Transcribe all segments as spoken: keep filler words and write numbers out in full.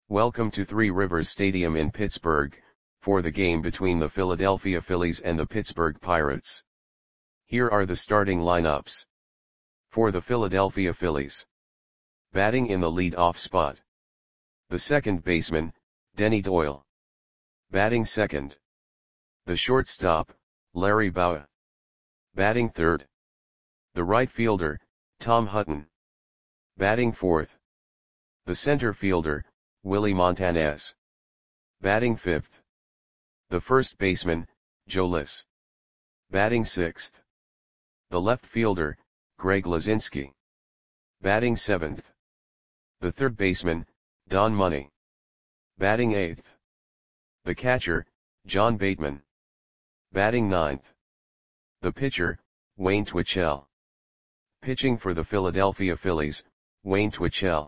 Welcome to Three Rivers Stadium in Pittsburgh, for the game between the Philadelphia Phillies and the Pittsburgh Pirates. Here are the starting lineups. For the Philadelphia Phillies. Batting in the lead-off spot. The second baseman, Denny Doyle. Batting second. The shortstop, Larry Bowa. Batting third. The right fielder, Tom Hutton. Batting fourth. The center fielder, Willie Montanez. Batting fifth. The first baseman, Joe Liss. Batting sixth. The left fielder, Greg Luzinski. Batting seventh. The third baseman, Don Money. Batting eighth. The catcher, John Bateman. Batting ninth. The pitcher, Wayne Twitchell. Pitching for the Philadelphia Phillies, Wayne Twitchell.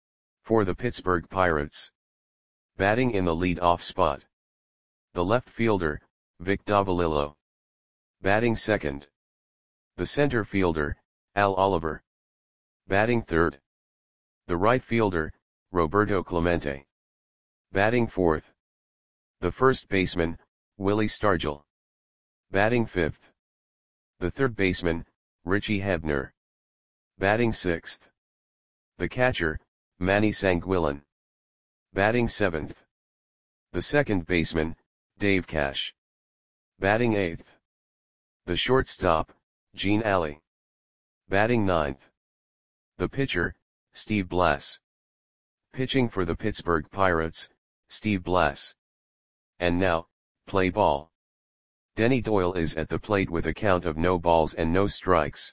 For the Pittsburgh Pirates. Batting in the lead-off spot. The left fielder, Vic Davalillo. Batting second. The center fielder, Al Oliver. Batting third. The right fielder, Roberto Clemente. Batting fourth. The first baseman, Willie Stargell. Batting fifth. The third baseman, Richie Hebner. Batting sixth. The catcher, Manny Sanguillen. Batting seventh. The second baseman, Dave Cash. Batting eighth. The shortstop, Gene Alley. Batting ninth. The pitcher, Steve Blass. Pitching for the Pittsburgh Pirates, Steve Blass. And now, play ball. Denny Doyle is at the plate with a count of no balls and no strikes.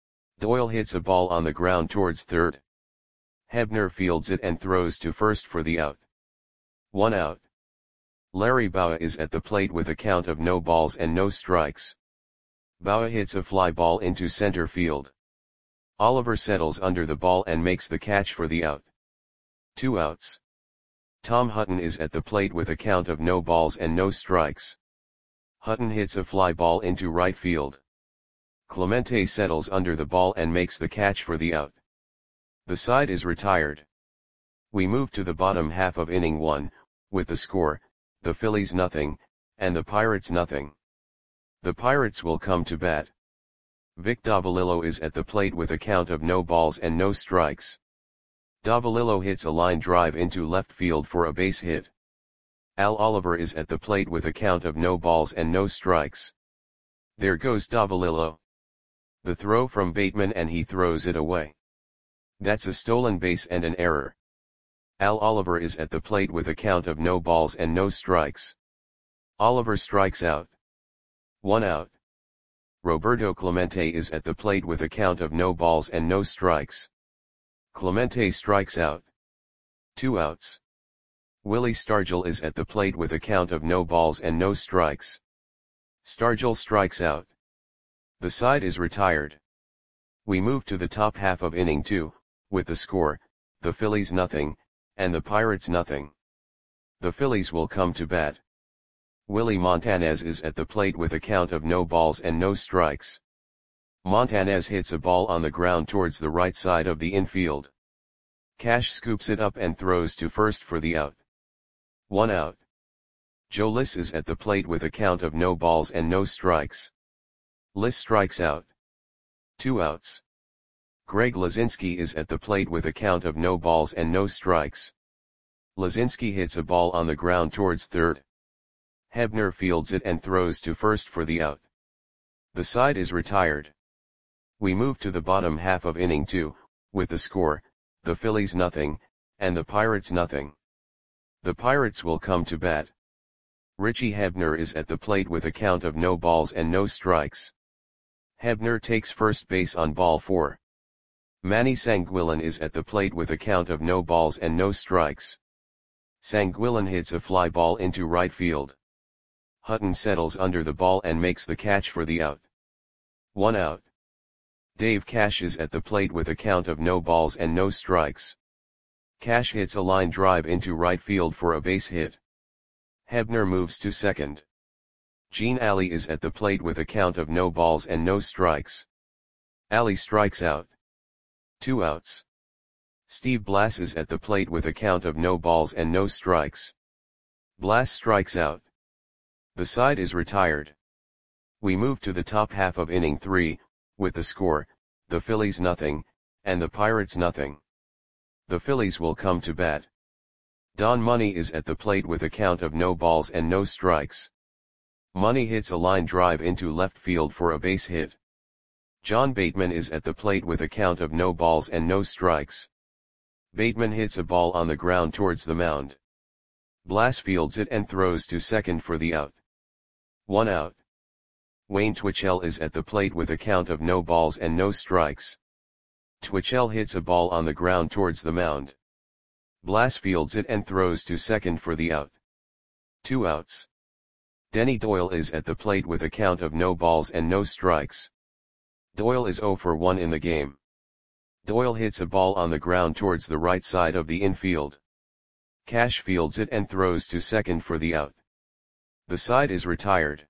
Doyle hits a ball on the ground towards third. Hebner fields it and throws to first for the out. One out. Larry Bowa is at the plate with a count of no balls and no strikes. Bowa hits a fly ball into center field. Oliver settles under the ball and makes the catch for the out. Two outs. Tom Hutton is at the plate with a count of no balls and no strikes. Hutton hits a fly ball into right field. Clemente settles under the ball and makes the catch for the out. The side is retired. We move to the bottom half of inning one, with the score, the Phillies nothing, and the Pirates nothing. The Pirates will come to bat. Vic Davalillo is at the plate with a count of no balls and no strikes. Davalillo hits a line drive into left field for a base hit. Al Oliver is at the plate with a count of no balls and no strikes. There goes Davalillo. The throw from Bateman and he throws it away. That's a stolen base and an error. Al Oliver is at the plate with a count of no balls and no strikes. Oliver strikes out. One out. Roberto Clemente is at the plate with a count of no balls and no strikes. Clemente strikes out. Two outs. Willie Stargell is at the plate with a count of no balls and no strikes. Stargell strikes out. The side is retired. We move to the top half of inning two, with the score, the Phillies nothing, and the Pirates nothing. The Phillies will come to bat. Willie Montanez is at the plate with a count of no balls and no strikes. Montanez hits a ball on the ground towards the right side of the infield. Cash scoops it up and throws to first for the out. One out. Joe Liss is at the plate with a count of no balls and no strikes. Liss strikes out. Two outs. Greg Luzinski is at the plate with a count of no balls and no strikes. Luzinski hits a ball on the ground towards third. Hebner fields it and throws to first for the out. The side is retired. We move to the bottom half of inning two, with the score, the Phillies nothing, and the Pirates nothing. The Pirates will come to bat. Richie Hebner is at the plate with a count of no balls and no strikes. Hebner takes first base on ball four. Manny Sanguillen is at the plate with a count of no balls and no strikes. Sanguillen hits a fly ball into right field. Hutton settles under the ball and makes the catch for the out. One out. Dave Cash is at the plate with a count of no balls and no strikes. Cash hits a line drive into right field for a base hit. Hebner moves to second. Gene Alley is at the plate with a count of no balls and no strikes. Alley strikes out. Two outs. Steve Blass is at the plate with a count of no balls and no strikes. Blass strikes out. The side is retired. We move to the top half of inning three, with the score, the Phillies nothing, and the Pirates nothing. The Phillies will come to bat. Don Money is at the plate with a count of no balls and no strikes. Money hits a line drive into left field for a base hit. John Bateman is at the plate with a count of no balls and no strikes. Bateman hits a ball on the ground towards the mound. Blass fields it and throws to second for the out. One out. Wayne Twitchell is at the plate with a count of no balls and no strikes. Twitchell hits a ball on the ground towards the mound. Blass fields it and throws to second for the out. Two outs. Denny Doyle is at the plate with a count of no balls and no strikes. Doyle is zero for one in the game. Doyle hits a ball on the ground towards the right side of the infield. Cash fields it and throws to second for the out. The side is retired.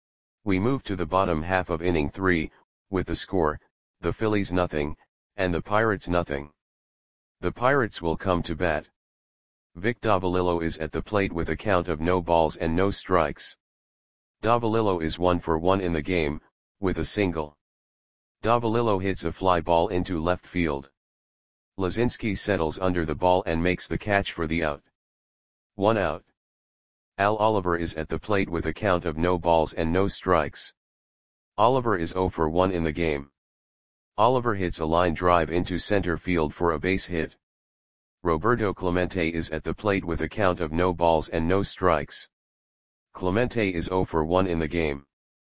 We move to the bottom half of inning three, with the score, the Phillies nothing, and the Pirates nothing. The Pirates will come to bat. Vic Davalillo is at the plate with a count of no balls and no strikes. Davalillo is one for one in the game, with a single. Davalillo hits a fly ball into left field. Lazinski settles under the ball and makes the catch for the out. One out. Al Oliver is at the plate with a count of no balls and no strikes. Oliver is zero for one in the game. Oliver hits a line drive into center field for a base hit. Roberto Clemente is at the plate with a count of no balls and no strikes. Clemente is zero for one in the game.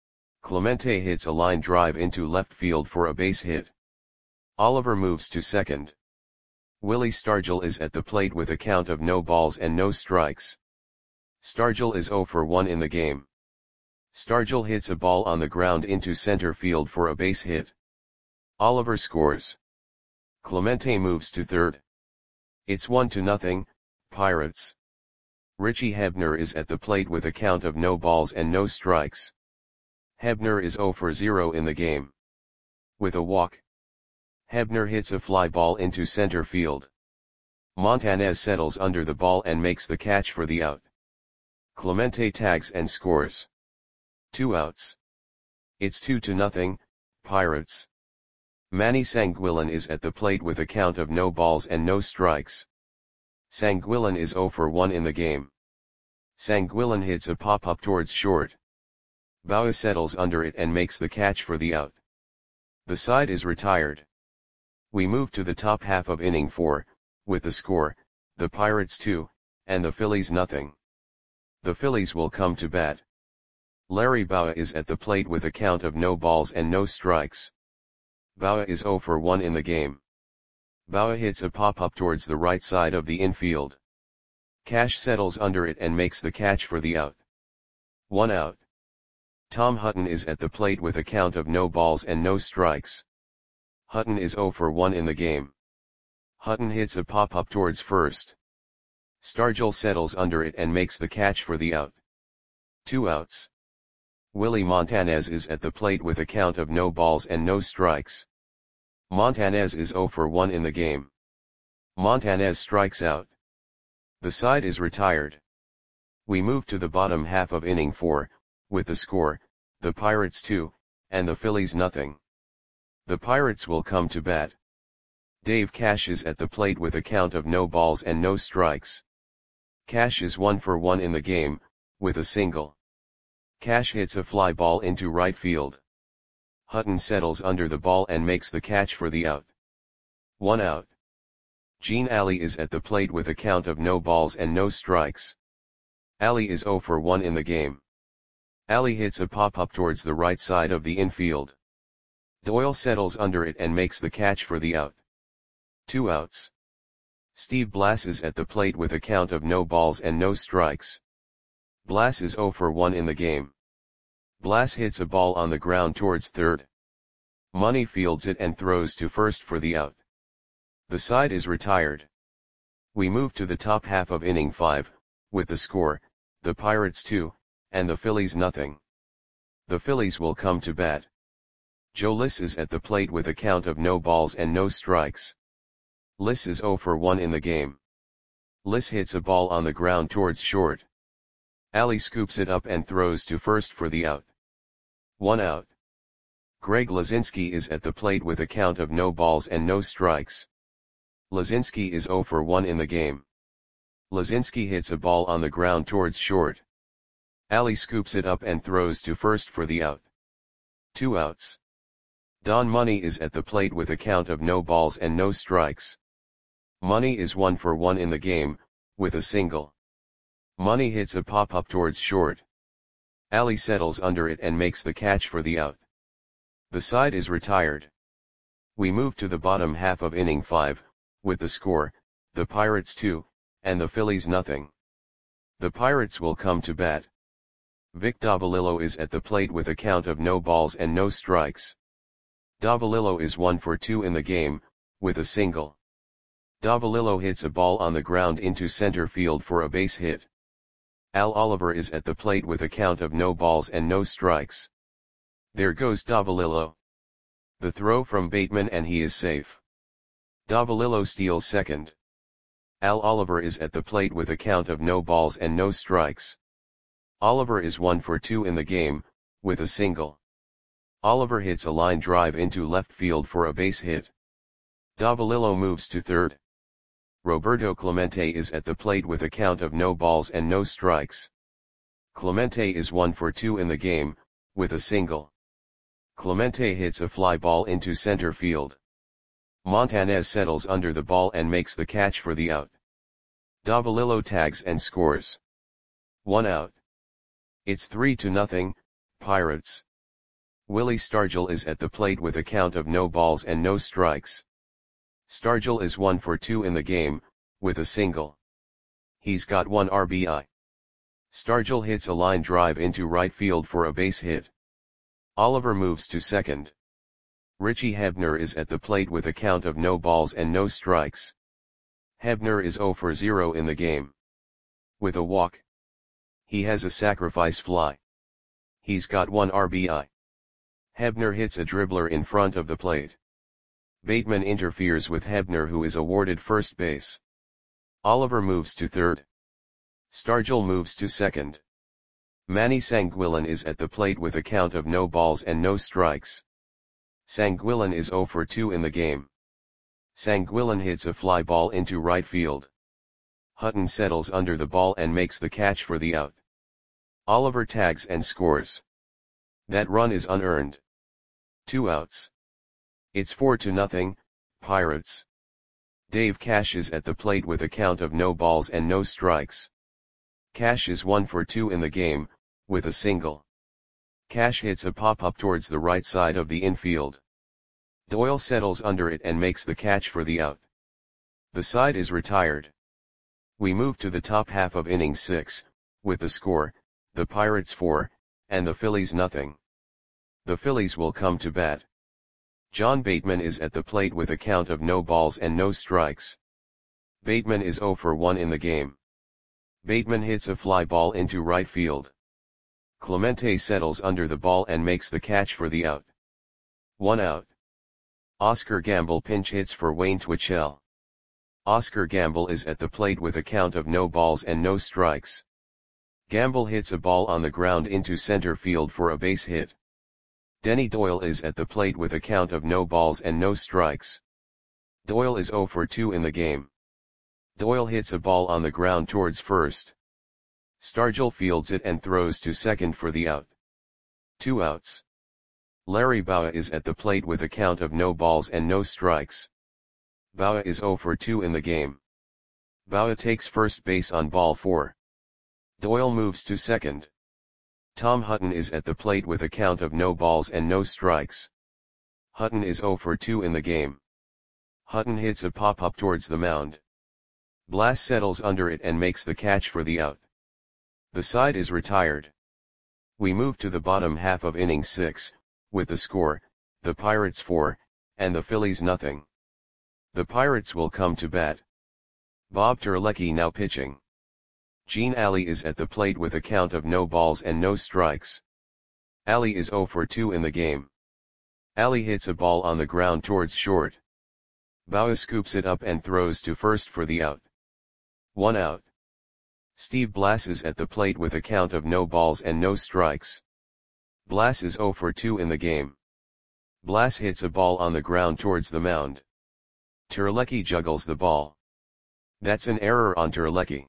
Clemente hits a line drive into left field for a base hit. Oliver moves to second. Willie Stargell is at the plate with a count of no balls and no strikes. Stargell is zero for one in the game. Stargell hits a ball on the ground into center field for a base hit. Oliver scores. Clemente moves to third. It's one to nothing, Pirates. Richie Hebner is at the plate with a count of no balls and no strikes. Hebner is zero for zero in the game. With a walk, Hebner hits a fly ball into center field. Montanez settles under the ball and makes the catch for the out. Clemente tags and scores. Two outs. It's two to nothing, Pirates. Manny Sanguillen is at the plate with a count of no balls and no strikes. Sanguillen is zero for one in the game. Sanguillen hits a pop-up towards short. Bauer settles under it and makes the catch for the out. The side is retired. We move to the top half of inning four, with the score, the Pirates two, and the Phillies nothing. The Phillies will come to bat. Larry Bauer is at the plate with a count of no balls and no strikes. Bauer is zero for one in the game. Bauer hits a pop-up towards the right side of the infield. Cash settles under it and makes the catch for the out. One out. Tom Hutton is at the plate with a count of no balls and no strikes. Hutton is zero for one in the game. Hutton hits a pop-up towards first. Stargell settles under it and makes the catch for the out. Two outs. Willie Montanez is at the plate with a count of no balls and no strikes. Montanez is zero for one in the game. Montanez strikes out. The side is retired. We move to the bottom half of inning four, with the score, the Pirates two, and the Phillies nothing. The Pirates will come to bat. Dave Cash is at the plate with a count of no balls and no strikes. Cash is one for one in the game, with a single. Cash hits a fly ball into right field. Hutton settles under the ball and makes the catch for the out. One out. Gene Alley is at the plate with a count of no balls and no strikes. Alley is zero for one in the game. Alley hits a pop-up towards the right side of the infield. Doyle settles under it and makes the catch for the out. Two outs. Steve Blass is at the plate with a count of no balls and no strikes. Blass is zero for one in the game. Blass hits a ball on the ground towards third. Money fields it and throws to first for the out. The side is retired. We move to the top half of inning five, with the score, the Pirates two, and the Phillies nothing. The Phillies will come to bat. Joe Liss is at the plate with a count of no balls and no strikes. Liss is zero for one in the game. Liss hits a ball on the ground towards short. Ali scoops it up and throws to first for the out. One out. Greg Lazinski is at the plate with a count of no balls and no strikes. Lazinski is zero for one in the game. Lazinski hits a ball on the ground towards short. Ali scoops it up and throws to first for the out. Two outs. Don Money is at the plate with a count of no balls and no strikes. Money is one for one in the game, with a single. Money hits a pop-up towards short. Ali settles under it and makes the catch for the out. The side is retired. We move to the bottom half of inning five, with the score, the Pirates two, and the Phillies nothing. The Pirates will come to bat. Vic Davalillo is at the plate with a count of no balls and no strikes. Davalillo is one for two in the game, with a single. Davalillo hits a ball on the ground into center field for a base hit. Al Oliver is at the plate with a count of no balls and no strikes. There goes Davalillo. The throw from Bateman and he is safe. Davalillo steals second. Al Oliver is at the plate with a count of no balls and no strikes. Oliver is one for two in the game, with a single. Oliver hits a line drive into left field for a base hit. Davalillo moves to third. Roberto Clemente is at the plate with a count of no balls and no strikes. Clemente is one for two in the game, with a single. Clemente hits a fly ball into center field. Montanez settles under the ball and makes the catch for the out. Davalillo tags and scores. One out. It's three to nothing, Pirates. Willie Stargell is at the plate with a count of no balls and no strikes. Stargell is one for two in the game, with a single. He's got one R B I. Stargell hits a line drive into right field for a base hit. Oliver moves to second. Richie Hebner is at the plate with a count of no balls and no strikes. Hebner is zero for zero in the game. With a walk. He has a sacrifice fly. He's got one R B I. Hebner hits a dribbler in front of the plate. Bateman interferes with Hebner, who is awarded first base. Oliver moves to third. Stargell moves to second. Manny Sanguillen is at the plate with a count of no balls and no strikes. Sanguillen is zero for two in the game. Sanguillen hits a fly ball into right field. Hutton settles under the ball and makes the catch for the out. Oliver tags and scores. That run is unearned. Two outs. It's four to nothing, Pirates. Dave Cash is at the plate with a count of no balls and no strikes. Cash is one for two in the game, with a single. Cash hits a pop-up towards the right side of the infield. Doyle settles under it and makes the catch for the out. The side is retired. We move to the top half of inning six, with the score, the Pirates four, and the Phillies nothing. The Phillies will come to bat. John Bateman is at the plate with a count of no balls and no strikes. Bateman is zero for one in the game. Bateman hits a fly ball into right field. Clemente settles under the ball and makes the catch for the out. One out. Oscar Gamble pinch hits for Wayne Twitchell. Oscar Gamble is at the plate with a count of no balls and no strikes. Gamble hits a ball on the ground into center field for a base hit. Denny Doyle is at the plate with a count of no balls and no strikes. Doyle is zero for two in the game. Doyle hits a ball on the ground towards first. Stargell fields it and throws to second for the out. Two outs. Larry Bowa is at the plate with a count of no balls and no strikes. Bowa is zero for two in the game. Bowa takes first base on ball four. Doyle moves to second. Tom Hutton is at the plate with a count of no balls and no strikes. Hutton is zero for two in the game. Hutton hits a pop-up towards the mound. Blass settles under it and makes the catch for the out. The side is retired. We move to the bottom half of inning six, with the score, the Pirates four, and the Phillies nothing. The Pirates will come to bat. Bob Terlecki now pitching. Gene Alley is at the plate with a count of no balls and no strikes. Alley is zero for two in the game. Alley hits a ball on the ground towards short. Boa scoops it up and throws to first for the out. One out. Steve Blass is at the plate with a count of no balls and no strikes. Blass is zero for two in the game. Blass hits a ball on the ground towards the mound. Terlecki juggles the ball. That's an error on Terlecki.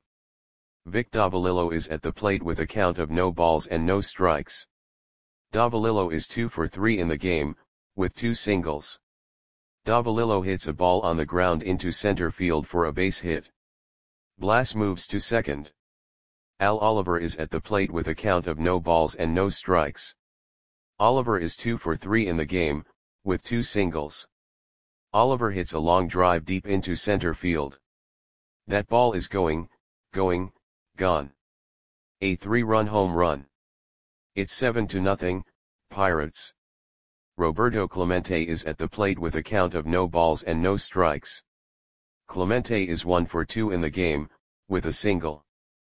Vic Davalillo is at the plate with a count of no balls and no strikes. Davalillo is two for three in the game, with two singles. Davalillo hits a ball on the ground into center field for a base hit. Blass moves to second. Al Oliver is at the plate with a count of no balls and no strikes. Oliver is two for three in the game, with two singles. Oliver hits a long drive deep into center field. That ball is going, going, gone. A three-run home run. It's seven to nothing, Pirates. Roberto Clemente is at the plate with a count of no balls and no strikes. Clemente is one for two in the game, with a single.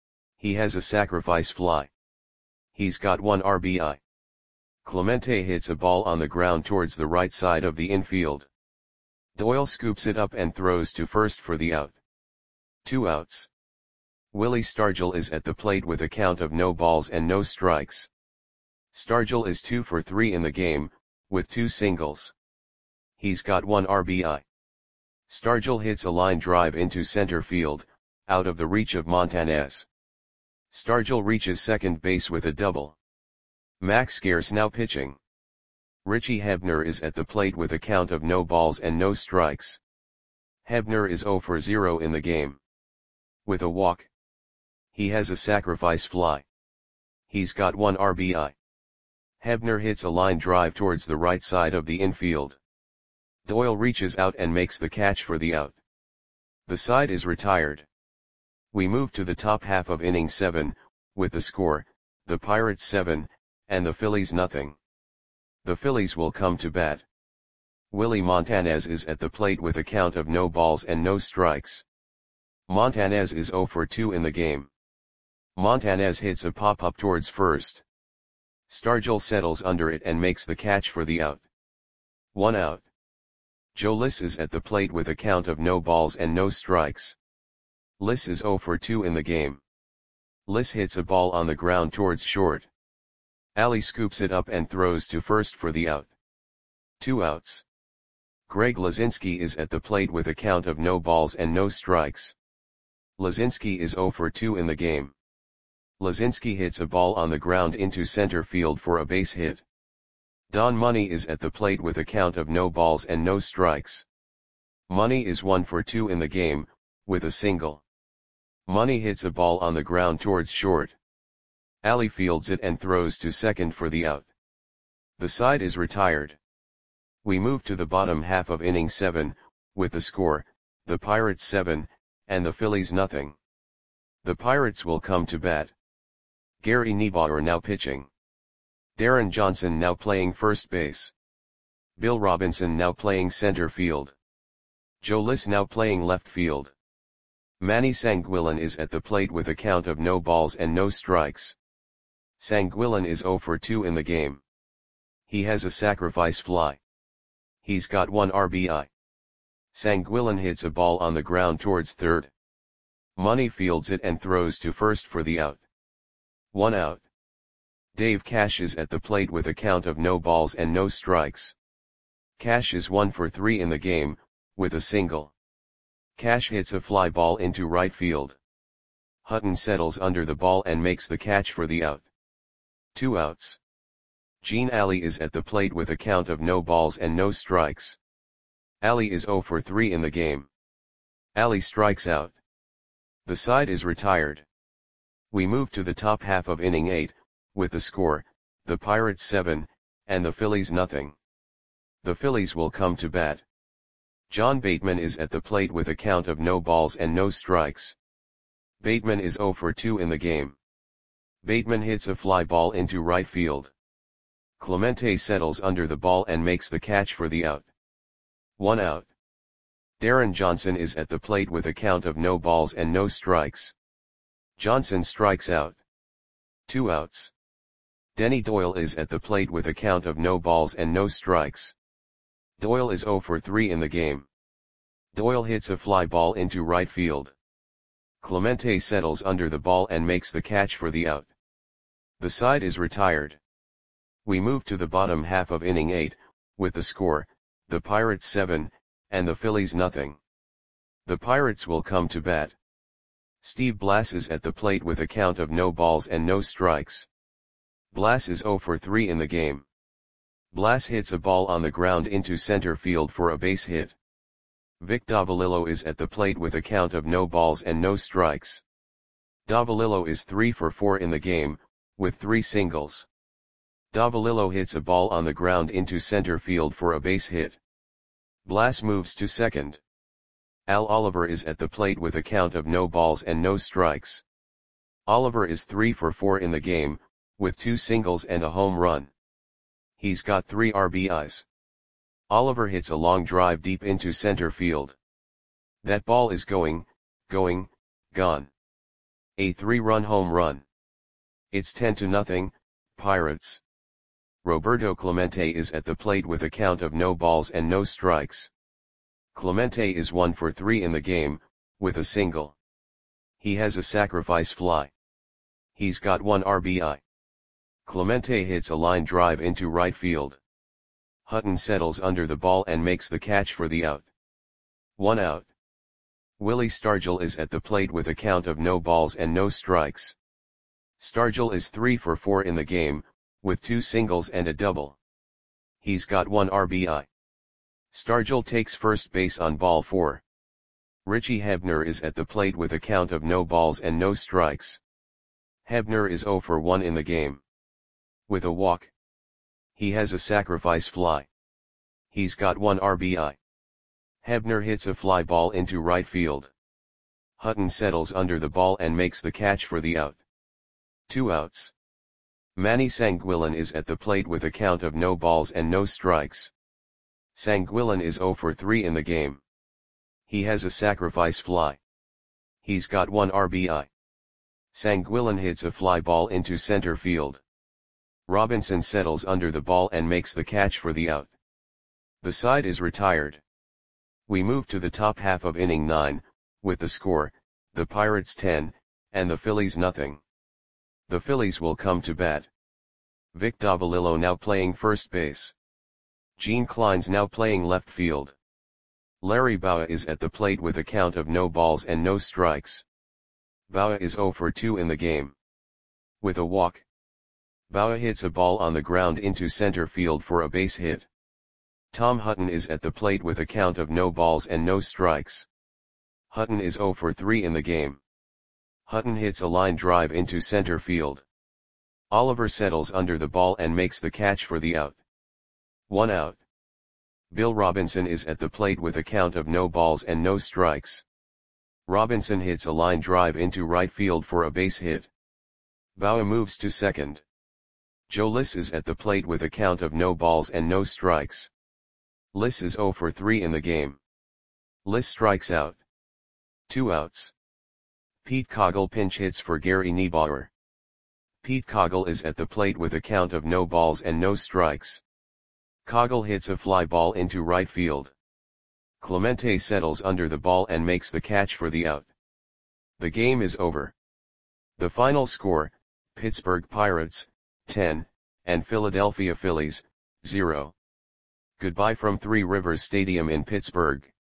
He has a sacrifice fly. He's got one R B I. Clemente hits a ball on the ground towards the right side of the infield. Doyle scoops it up and throws to first for the out. Two outs. Willie Stargell is at the plate with a count of no balls and no strikes. Stargell is two for three in the game, with two singles. He's got one R B I. Stargell hits a line drive into center field, out of the reach of Montanez. Stargell reaches second base with a double. Max Scarce now pitching. Richie Hebner is at the plate with a count of no balls and no strikes. Hebner is zero for zero in the game. With a walk. He has a sacrifice fly. He's got one R B I. Hebner hits a line drive towards the right side of the infield. Doyle reaches out and makes the catch for the out. The side is retired. We move to the top half of inning seven, with the score, the Pirates seven, and the Phillies nothing. The Phillies will come to bat. Willie Montanez is at the plate with a count of no balls and no strikes. Montanez is zero for two in the game. Montanez hits a pop-up towards first. Stargell settles under it and makes the catch for the out. One out. Joe Liss is at the plate with a count of no balls and no strikes. Liss is zero for two in the game. Liss hits a ball on the ground towards short. Ali scoops it up and throws to first for the out. Two outs. Greg Lazinski is at the plate with a count of no balls and no strikes. Lazinski is zero for two in the game. Lazinski hits a ball on the ground into center field for a base hit. Don Money is at the plate with a count of no balls and no strikes. Money is one for two in the game, with a single. Money hits a ball on the ground towards short. Ali fields it and throws to second for the out. The side is retired. We move to the bottom half of inning seven, with the score, the Pirates seven, and the Phillies nothing. The Pirates will come to bat. Gary Niebauer now pitching. Darren Johnson now playing first base. Bill Robinson now playing center field. Joe Liss now playing left field. Manny Sanguillen is at the plate with a count of no balls and no strikes. Sanguillen is zero for two in the game. He has a sacrifice fly. He's got one R B I. Sanguillen hits a ball on the ground towards third. Money fields it and throws to first for the out. One out. Dave Cash is at the plate with a count of no balls and no strikes. Cash is one for three in the game, with a single. Cash hits a fly ball into right field. Hutton settles under the ball and makes the catch for the out. Two outs. Gene Ali is at the plate with a count of no balls and no strikes. Ali is zero for three in the game. Ali strikes out. The side is retired. We move to the top half of inning eight, with the score, the Pirates seven, and the Phillies nothing. The Phillies will come to bat. John Bateman is at the plate with a count of no balls and no strikes. Bateman is zero for two in the game. Bateman hits a fly ball into right field. Clemente settles under the ball and makes the catch for the out. One out. Darren Johnson is at the plate with a count of no balls and no strikes. Johnson strikes out. Two outs. Denny Doyle is at the plate with a count of no balls and no strikes. Doyle is zero for three in the game. Doyle hits a fly ball into right field. Clemente settles under the ball and makes the catch for the out. The side is retired. We move to the bottom half of inning eight, with the score, the Pirates seven, and the Phillies nothing. The Pirates will come to bat. Steve Blass is at the plate with a count of no balls and no strikes. Blass is oh for three in the game. Blass hits a ball on the ground into center field for a base hit. Vic Davalillo is at the plate with a count of no balls and no strikes. Davalillo is three for four in the game, with three singles. Davalillo hits a ball on the ground into center field for a base hit. Blass moves to second. Al Oliver is at the plate with a count of no balls and no strikes. Oliver is three for four in the game, with two singles and a home run. He's got three R B Is. Oliver hits a long drive deep into center field. That ball is going, going, gone. A three-run home run. It's ten to nothing, Pirates. Roberto Clemente is at the plate with a count of no balls and no strikes. Clemente is one for three in the game, with a single. He has a sacrifice fly. He's got one R B I. Clemente hits a line drive into right field. Hutton settles under the ball and makes the catch for the out. One out. Willie Stargell is at the plate with a count of no balls and no strikes. Stargell is three for four in the game, with two singles and a double. He's got one R B I. Stargell takes first base on ball four. Richie Hebner is at the plate with a count of no balls and no strikes. Hebner is oh for one in the game. With a walk. He has a sacrifice fly. He's got one R B I. Hebner hits a fly ball into right field. Hutton settles under the ball and makes the catch for the out. Two outs. Manny Sanguillen is at the plate with a count of no balls and no strikes. Sanguillen is oh for three in the game. He has a sacrifice fly. He's got one R B I. Sanguillen hits a fly ball into center field. Robinson settles under the ball and makes the catch for the out. The side is retired. We move to the top half of inning nine, with the score, the Pirates ten, and the Phillies nothing. The Phillies will come to bat. Vic Davalillo now playing first base. Gene Klein's now playing left field. Larry Bowa is at the plate with a count of no balls and no strikes. Bowa is oh for two in the game. With a walk. Bowa hits a ball on the ground into center field for a base hit. Tom Hutton is at the plate with a count of no balls and no strikes. Hutton is oh for three in the game. Hutton hits a line drive into center field. Oliver settles under the ball and makes the catch for the out. One out. Bill Robinson is at the plate with a count of no balls and no strikes. Robinson hits a line drive into right field for a base hit. Bowa moves to second. Joe Liss is at the plate with a count of no balls and no strikes. Liss is oh for three in the game. Liss strikes out. Two outs. Pete Coggle pinch hits for Gary Niebauer. Pete Coggle is at the plate with a count of no balls and no strikes. Coggle hits a fly ball into right field. Clemente settles under the ball and makes the catch for the out. The game is over. The final score, Pittsburgh Pirates, ten, and Philadelphia Phillies, zero. Goodbye from Three Rivers Stadium in Pittsburgh.